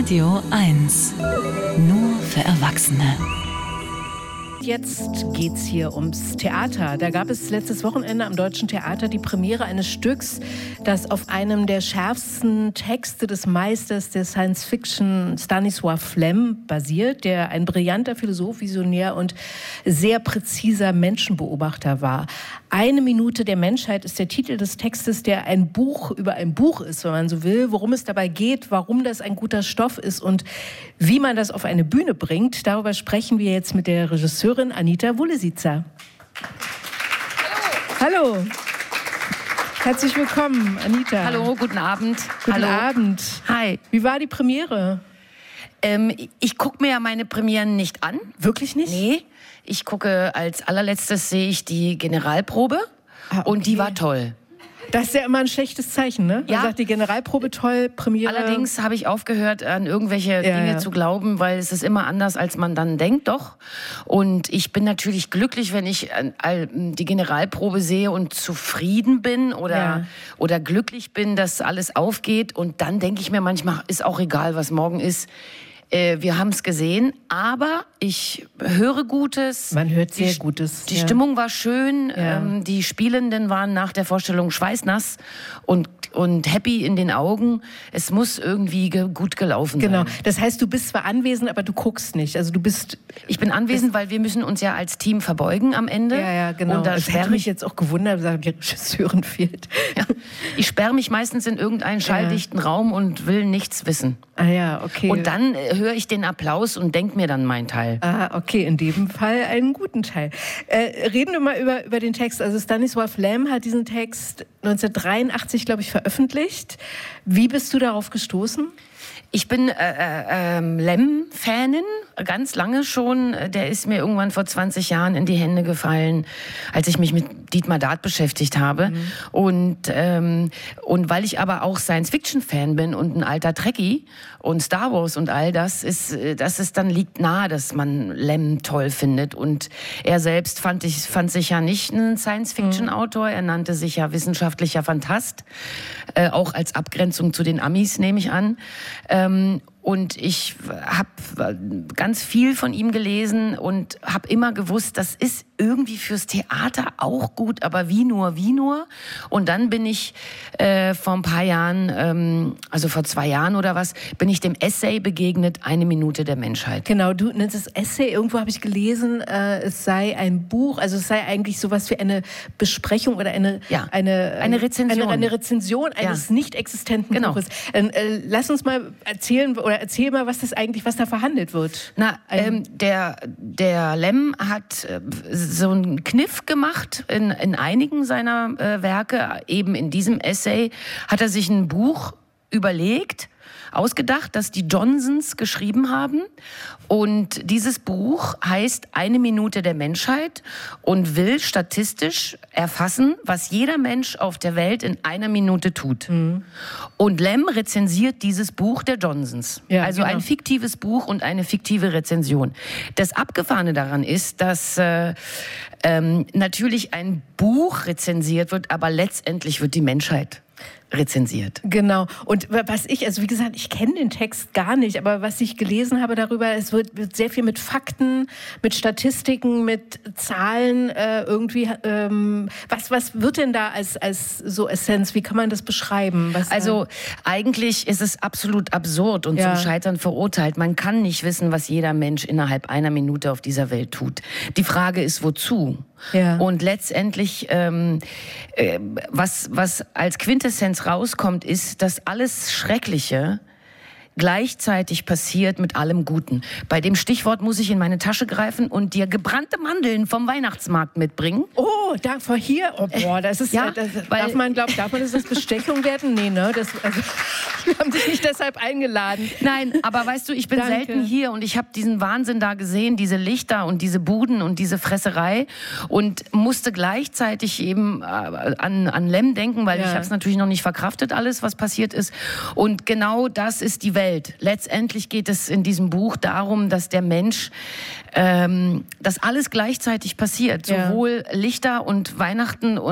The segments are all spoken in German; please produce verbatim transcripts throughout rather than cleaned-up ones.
Radio eins. Nur für Erwachsene. Jetzt geht's hier ums Theater. Da gab es letztes Wochenende am Deutschen Theater die Premiere eines Stücks, das auf einem der schärfsten Texte des Meisters der Science-Fiction Stanisław Lem basiert, der ein brillanter Philosoph, Visionär und sehr präziser Menschenbeobachter war. Eine Minute der Menschheit ist der Titel des Textes, der ein Buch über ein Buch ist, wenn man so will, worum es dabei geht, warum das ein guter Stoff ist und wie man das auf eine Bühne bringt. Darüber sprechen wir jetzt mit der Regisseurin Anita Wulesica. Hallo. Hallo. Herzlich willkommen, Anita. Hallo, guten Abend. Guten Hallo. Abend. Hi. Wie war die Premiere? Ähm, ich gucke mir ja meine Premieren nicht an. Wirklich nicht? Nee. Ich gucke, als allerletztes sehe ich die Generalprobe. Ah, okay. Und die war toll. Das ist ja immer ein schlechtes Zeichen, ne? Man Ja. sagt, die Generalprobe toll, Premiere... Allerdings habe ich aufgehört, an irgendwelche Ja, Dinge ja. zu glauben, weil es ist immer anders, als man dann denkt, doch. Und ich bin natürlich glücklich, wenn ich äh, all- die Generalprobe sehe und zufrieden bin oder, Ja. oder glücklich bin, dass alles aufgeht. Und dann denke ich mir manchmal, ist auch egal, was morgen ist. Äh, wir haben es gesehen, aber ich höre Gutes. Man hört Die sehr St- Gutes. Die ja. Stimmung war schön. Ja. Ähm, die Spielenden waren nach der Vorstellung schweißnass und, und happy in den Augen. Es muss irgendwie ge gut gelaufen Genau. sein. Das heißt, du bist zwar anwesend, aber du guckst nicht. Also du bist... Ich bin anwesend, weil wir müssen uns ja als Team verbeugen am Ende. Ja, ja, genau. Und da das hätte sperre mich ich, jetzt auch gewundert, dass die Regisseurin fehlt. ja, ich sperre mich meistens in irgendeinen schalldichten Raum und will nichts wissen. Ah ja, okay. Und dann äh, höre ich den Applaus und denke mir dann meinen Teil. Ah, okay, in dem Fall einen guten Teil. Äh, reden wir mal über, über den Text. Also Stanisław Lem hat diesen Text neunzehnhundertdreiundachtzig, glaube ich, veröffentlicht. Wie bist du darauf gestoßen? Ich bin äh, äh, ähm, Lem-Fanin, ganz lange schon. Der ist mir irgendwann vor zwanzig Jahren in die Hände gefallen, als ich mich mit Dietmar Dart beschäftigt habe. Mhm. Und, ähm, und weil ich aber auch Science-Fiction-Fan bin und ein alter Trekkie und Star Wars und all das, ist, das ist dann liegt nahe, dass man Lem toll findet. Und er selbst fand, ich, fand sich ja nicht ein Science-Fiction-Autor. Er nannte sich ja wissenschaftlicher Fantast, äh, auch als Abgrenzung zu den Amis, nehme ich an. Ähm, und ich habe ganz viel von ihm gelesen und habe immer gewusst, das ist irgendwie fürs Theater auch gut, aber wie nur, wie nur. Und dann bin ich äh, vor ein paar Jahren, ähm, also vor zwei Jahren oder was, bin ich dem Essay begegnet, Eine Minute der Menschheit. Genau, du nennst es Essay. Irgendwo habe ich gelesen, äh, es sei ein Buch, also es sei eigentlich sowas wie eine Besprechung oder eine, Ja, eine, eine Rezension. Eine, eine Rezension eines Ja. nicht existenten Genau. Buches. Äh, äh, lass uns mal erzählen oder erzähl mal, was das eigentlich, was da verhandelt wird. Na, ähm, der, der Lem hat äh, so einen Kniff gemacht in, in einigen seiner äh, Werke. Eben in diesem Essay hat er sich ein Buch überlegt, ausgedacht, das die Johnsons geschrieben haben. Und dieses Buch heißt Eine Minute der Menschheit und will statistisch erfassen, was jeder Mensch auf der Welt in einer Minute tut. Mhm. Und Lem rezensiert dieses Buch der Johnsons. Ja, also genau. ein fiktives Buch und eine fiktive Rezension. Das Abgefahrene daran ist, dass äh, ähm, natürlich ein Buch rezensiert wird, aber letztendlich wird die Menschheit rezensiert. Genau. Und was ich, also wie gesagt, ich kenne den Text gar nicht, aber was ich gelesen habe darüber, es wird, wird sehr viel mit Fakten, mit Statistiken, mit Zahlen äh, irgendwie, ähm, was, was wird denn da als, als so Essenz, wie kann man das beschreiben? Was, Also eigentlich ist es absolut absurd und Ja. zum Scheitern verurteilt. Man kann nicht wissen, was jeder Mensch innerhalb einer Minute auf dieser Welt tut. Die Frage ist, wozu? Ja. Und letztendlich, ähm, äh, was, was als Quintessenz rauskommt, ist, dass alles Schreckliche gleichzeitig passiert mit allem Guten. Bei dem Stichwort muss ich in meine Tasche greifen und dir gebrannte Mandeln vom Weihnachtsmarkt mitbringen. Oh, da vor hier, oh boah, das ist, Ja, ja, das, weil- darf man, glaubt, darf man das als Bestechung werden? Nee, ne, das, also, wir haben dich nicht deshalb eingeladen. Nein, aber weißt du, ich bin Danke. selten hier und ich habe diesen Wahnsinn da gesehen, diese Lichter und diese Buden und diese Fresserei und musste gleichzeitig eben äh, an, an Lem denken, weil Ja. ich habe es natürlich noch nicht verkraftet, alles, was passiert ist. Und genau das ist die Welt. Letztendlich geht es in diesem Buch darum, dass der Mensch, ähm, dass alles gleichzeitig passiert. Ja. Sowohl Lichter und Weihnachten und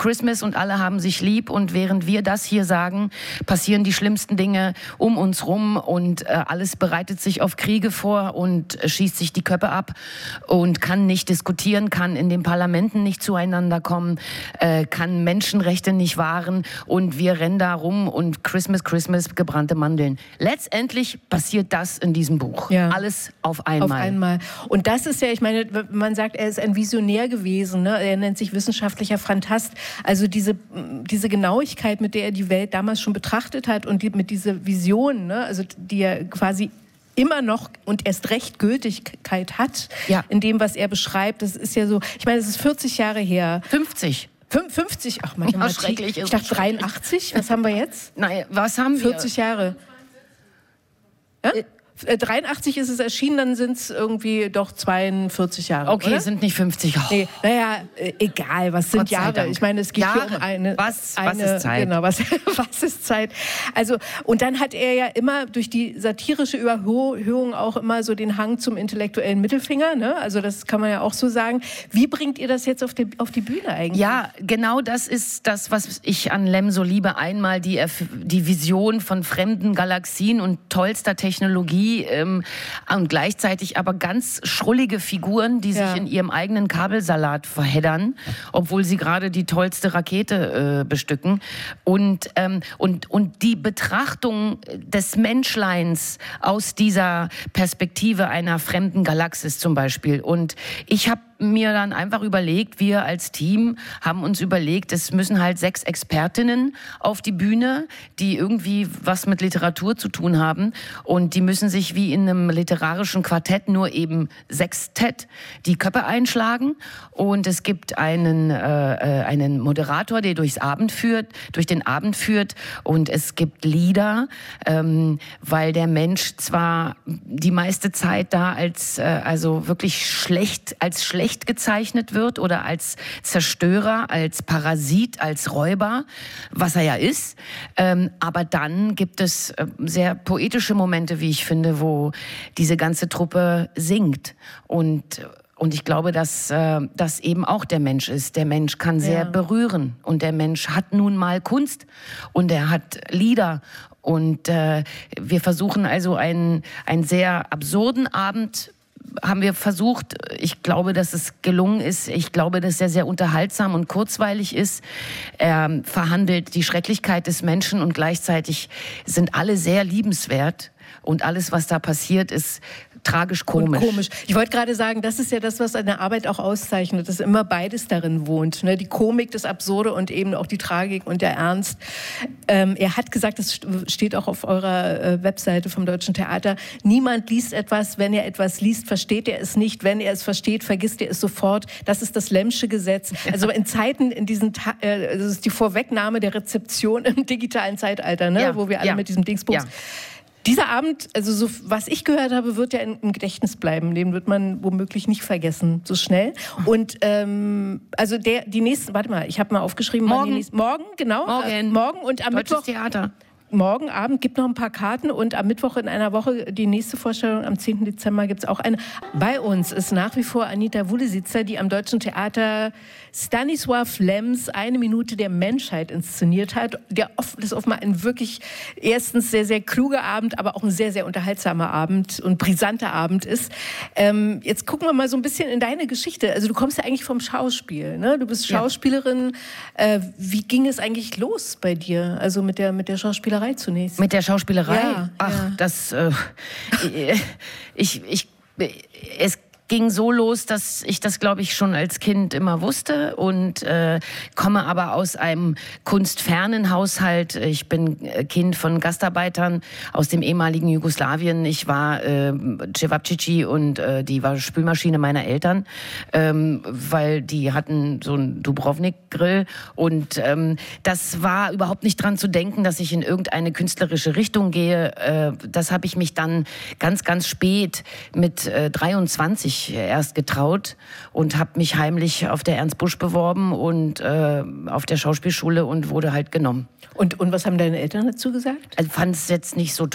Christmas und alle haben sich lieb und während wir das hier sagen, passieren die schlimmsten Dinge um uns rum und äh, alles bereitet sich auf Kriege vor und äh, schießt sich die Köpfe ab und kann nicht diskutieren, kann in den Parlamenten nicht zueinander kommen, äh, kann Menschenrechte nicht wahren und wir rennen da rum und Christmas, Christmas, gebrannte Mandeln. Letztendlich passiert das in diesem Buch. Ja. Alles auf einmal. Auf einmal. Und das ist ja, ich meine, man sagt, er ist ein Visionär gewesen, ne? Er nennt sich wissenschaftlicher Phantast. Also diese, diese Genauigkeit, mit der er die Welt damals schon betrachtet hat und die, mit dieser Vision, ne? Also die er quasi immer noch und erst recht Gültigkeit hat, ja. in dem, was er beschreibt. Das ist ja so, ich meine, es ist vierzig Jahre her. fünfzig. fünfzig, ach Mathematik. Ja, schrecklich ist ich dachte dreiundachtzig, was haben wir jetzt? Nein, was haben wir? vierzig Jahre. Ja? dreiundachtzig ist es erschienen, dann sind es irgendwie doch zweiundvierzig Jahre. Okay, oder? Sind nicht fünfzig. Oh. Nee, naja, äh, egal, was sind Jahre? Dank. Ich meine, es geht Jahre. hier um eine, was, eine... Was ist Zeit? Genau, was, was ist Zeit? Also, und dann hat er ja immer durch die satirische Überhöhung auch immer so den Hang zum intellektuellen Mittelfinger, ne? Also das kann man ja auch so sagen. Wie bringt ihr das jetzt auf die, auf die Bühne eigentlich? Ja, genau das ist das, was ich an Lem so liebe. Einmal die, die Vision von fremden Galaxien und tollster Technologie, ähm, und gleichzeitig aber ganz schrullige Figuren, die Ja. sich in ihrem eigenen Kabelsalat verheddern, obwohl sie gerade die tollste Rakete äh, bestücken. Und, ähm, und, und die Betrachtung des Menschleins aus dieser Perspektive einer fremden Galaxis zum Beispiel. Und ich habe mir dann einfach überlegt, wir als Team haben uns überlegt, es müssen halt sechs Expertinnen auf die Bühne, die irgendwie was mit Literatur zu tun haben und die müssen sich wie in einem literarischen Quartett, nur eben Sextett, die Köpfe einschlagen und es gibt einen, äh, einen Moderator, der durchs Abend führt, durch den Abend führt und es gibt Lieder, ähm, weil der Mensch zwar die meiste Zeit da als, äh, also wirklich schlecht, als schlecht gezeichnet wird oder als Zerstörer, als Parasit, als Räuber, was er ja ist. Ähm, aber dann gibt es äh, sehr poetische Momente, wie ich finde, wo diese ganze Truppe singt. Und, und ich glaube, dass äh, das eben auch der Mensch ist. Der Mensch kann sehr Ja. berühren. Und der Mensch hat nun mal Kunst und er hat Lieder. Und äh, wir versuchen also einen, einen sehr absurden Abend haben wir versucht. Ich glaube, dass es gelungen ist. Ich glaube, dass er sehr unterhaltsam und kurzweilig ist. Er verhandelt die Schrecklichkeit des Menschen und gleichzeitig sind alle sehr liebenswert. Und alles, was da passiert, ist tragisch komisch. Und komisch. Ich wollte gerade sagen, das ist ja das, was eine Arbeit auch auszeichnet, dass immer beides darin wohnt. Ne? Die Komik, das Absurde und eben auch die Tragik und der Ernst. Ähm, er hat gesagt, das steht auch auf eurer äh, Webseite vom Deutschen Theater, niemand liest etwas, wenn er etwas liest, versteht er es nicht. Wenn er es versteht, vergisst er es sofort. Das ist das Lemmsche Gesetz. Also in Zeiten, in diesen, Ta äh, das ist die Vorwegnahme der Rezeption im digitalen Zeitalter, ne? Ja, Wo wir alle ja, mit diesem Dingsbums... ja. Dieser Abend, also so, was ich gehört habe, wird ja im Gedächtnis bleiben. Den wird man womöglich nicht vergessen, so schnell. Und ähm, also der, die nächsten, warte mal, ich habe mal aufgeschrieben. wann Morgen. Die nächsten, morgen, genau. Morgen. Äh, morgen und am Deutsches Mittwoch. Theater. Morgen Abend gibt noch ein paar Karten und am Mittwoch in einer Woche die nächste Vorstellung, am zehnten Dezember gibt es auch eine. Bei uns ist nach wie vor Anita Wulesitzer, die am Deutschen Theater Stanisław Lems Eine Minute der Menschheit inszeniert hat. Der oft, das offenbar ein wirklich erstens sehr, sehr kluger Abend, aber auch ein sehr, sehr unterhaltsamer Abend und brisanter Abend ist. Ähm, jetzt gucken wir mal so ein bisschen in deine Geschichte. Also du kommst ja eigentlich vom Schauspiel, ne? Du bist Schauspielerin. Ja. Äh, wie ging es eigentlich los bei dir? Also mit der, mit der Schauspielerei zunächst. Mit der Schauspielerei? Ja, Ach, ja. das, äh, ich, ich, es ging so los, dass ich das, glaube ich, schon als Kind immer wusste und äh, komme aber aus einem kunstfernen Haushalt. Ich bin Kind von Gastarbeitern aus dem ehemaligen Jugoslawien. Ich war äh, Cevapcici und äh, die war Spülmaschine meiner Eltern, ähm, weil die hatten so einen Dubrovnik-Grill und ähm, das war überhaupt nicht dran zu denken, dass ich in irgendeine künstlerische Richtung gehe. Äh, das habe ich mich dann ganz, ganz spät mit äh, dreiundzwanzig erst getraut und habe mich heimlich auf der Ernst Busch beworben und äh, auf der Schauspielschule und wurde halt genommen. Und, und was haben deine Eltern dazu gesagt? Also fand es jetzt nicht so toll.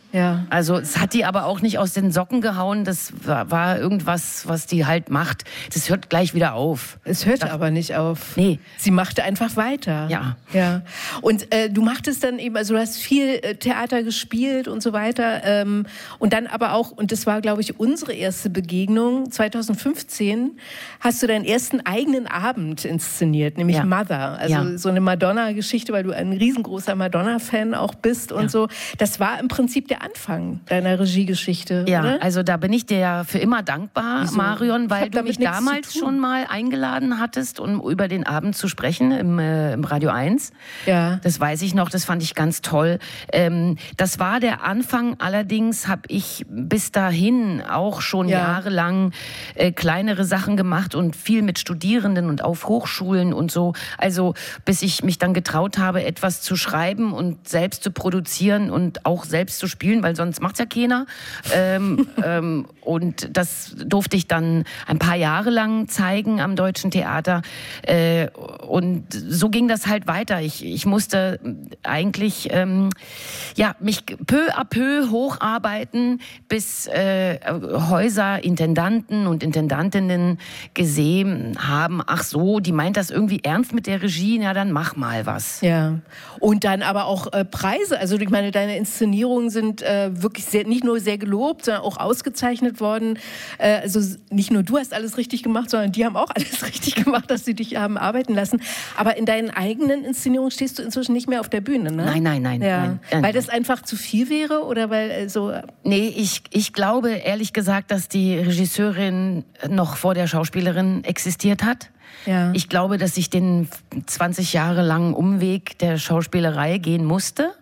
Ja. Also es hat die aber auch nicht aus den Socken gehauen. Das war, war irgendwas, was die halt macht. Das hört gleich wieder auf. Es hörte das, aber nicht auf. Nee. Sie machte einfach weiter. Ja. Ja. Und äh, du machtest dann eben, also du hast viel äh, Theater gespielt und so weiter. Ähm, und dann aber auch, und das war, glaube ich, unsere erste Begegnung, zwanzig fünfzehn, hast du deinen ersten eigenen Abend inszeniert, nämlich ja. Mother. Also ja. so eine Madonna-Geschichte, weil du ein riesengroßer Madonna-Fan auch bist und ja. so. Das war im Prinzip der Anfang deiner Regiegeschichte, ja, oder? Also da bin ich dir ja für immer dankbar, Wieso? Marion, weil du mich damals schon mal eingeladen hattest, um über den Abend zu sprechen im, äh, im Radio eins. Ja. Das weiß ich noch, das fand ich ganz toll. Ähm, das war der Anfang, allerdings habe ich bis dahin auch schon ja. jahrelang äh, kleinere Sachen gemacht und viel mit Studierenden und auf Hochschulen und so. Also bis ich mich dann getraut habe, etwas zu schreiben und selbst zu produzieren und auch selbst zu spielen, weil sonst macht's ja keiner. Ähm, ähm, und das durfte ich dann ein paar Jahre lang zeigen am Deutschen Theater. Äh, und so ging das halt weiter. Ich, ich musste eigentlich ähm, ja, mich peu à peu hocharbeiten, bis äh, Häuser, Intendanten und Intendantinnen gesehen haben, ach so, die meint das irgendwie ernst mit der Regie, na dann mach mal was. Ja, und dann aber auch äh, Preise. Also ich meine, deine Inszenierungen sind äh, wirklich sehr, nicht nur sehr gelobt, sondern auch ausgezeichnet worden. Äh, also nicht nur du hast alles richtig gemacht, sondern die haben auch alles richtig gemacht, dass sie dich haben arbeiten lassen. Aber in deinen eigenen Inszenierungen stehst du inzwischen nicht mehr auf der Bühne, ne? Nein, nein, nein. Ja. nein, nein weil das einfach zu viel wäre oder weil äh, so... Nee, ich, ich glaube ehrlich gesagt, dass die Regisseurin noch vor der Schauspielerin existiert hat. Ja. Ich glaube, dass ich den zwanzig Jahre langen Umweg der Schauspielerei gehen musste.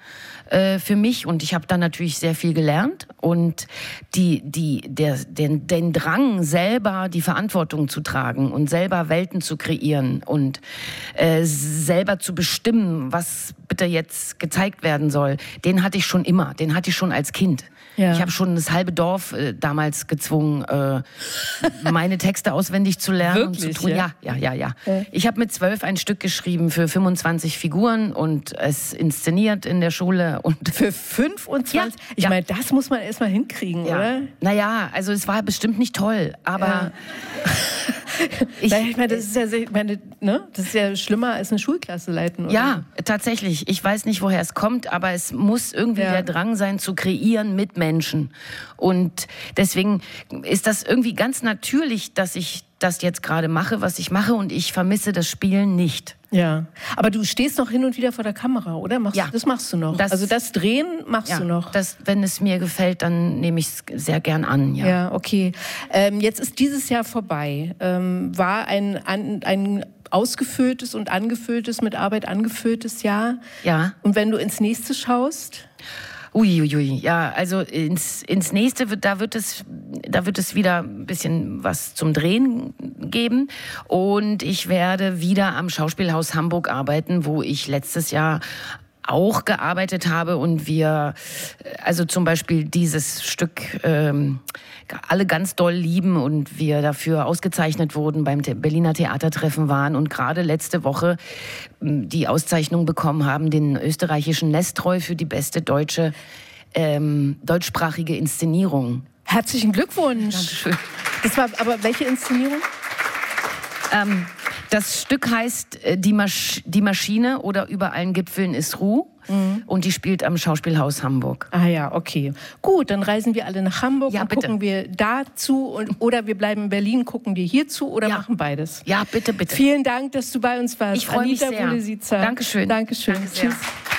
Für mich, und ich habe da natürlich sehr viel gelernt, und die, die, der, den, den Drang, selber die Verantwortung zu tragen und selber Welten zu kreieren und äh, selber zu bestimmen, was bitte jetzt gezeigt werden soll, den hatte ich schon immer, den hatte ich schon als Kind. Ja. Ich habe schon das halbe Dorf äh, damals gezwungen, äh, meine Texte auswendig zu lernen. Wirklich, und zu tun. Ja, ja, ja, ja. ja. Äh. Ich habe mit zwölf ein Stück geschrieben für fünfundzwanzig Figuren und es inszeniert in der Schule. Und für fünfundzwanzig? Ja, ich ja. meine, das muss man erst mal hinkriegen, ja. oder? Naja, also es war bestimmt nicht toll, aber... Ja. ich, ich meine, das ist ja, ich meine, ne? Das ist ja schlimmer als eine Schulklasse leiten, oder? Ja, tatsächlich. Ich weiß nicht, woher es kommt, aber es muss irgendwie ja. der Drang sein, zu kreieren mit Menschen. Und deswegen ist das irgendwie ganz natürlich, dass ich das jetzt gerade mache, was ich mache, und ich vermisse das Spielen nicht. Ja, aber du stehst noch hin und wieder vor der Kamera, oder? Machst, ja. Das machst du noch. Das, also das Drehen machst ja, du noch. Das, wenn es mir gefällt, dann nehme ich es sehr gern an. Ja, ja okay. Ähm, jetzt ist dieses Jahr vorbei. Ähm, war ein, ein, ein ausgefülltes und angefülltes, mit Arbeit angefülltes Jahr. Ja. Und wenn du ins nächste schaust? Uiuiui, ui, ui. Ja, also ins, ins nächste wird, da wird es, da wird es wieder ein bisschen was zum Drehen geben, und ich werde wieder am Schauspielhaus Hamburg arbeiten, wo ich letztes Jahr auch gearbeitet habe, und wir, also zum Beispiel dieses Stück ähm, alle ganz doll lieben und wir dafür ausgezeichnet wurden, beim Berliner Theatertreffen waren und gerade letzte Woche die Auszeichnung bekommen haben, den österreichischen Nestreu für die beste deutsche ähm, deutschsprachige Inszenierung. Herzlichen Glückwunsch. Dankeschön. Das war aber welche Inszenierung? Ähm, das Stück heißt äh, die, Masch- die Maschine oder Über allen Gipfeln ist Ruhe. Mhm. Und die spielt am Schauspielhaus Hamburg. Ah ja, okay. Gut, dann reisen wir alle nach Hamburg ja, und bitte. gucken wir dazu. Und, oder wir bleiben in Berlin, gucken wir hierzu oder ja. machen beides. Ja, bitte, bitte. Vielen Dank, dass du bei uns warst. Ich freue mich sehr. Anita Bulesica. Dankeschön. Dankeschön. Danke sehr. Tschüss.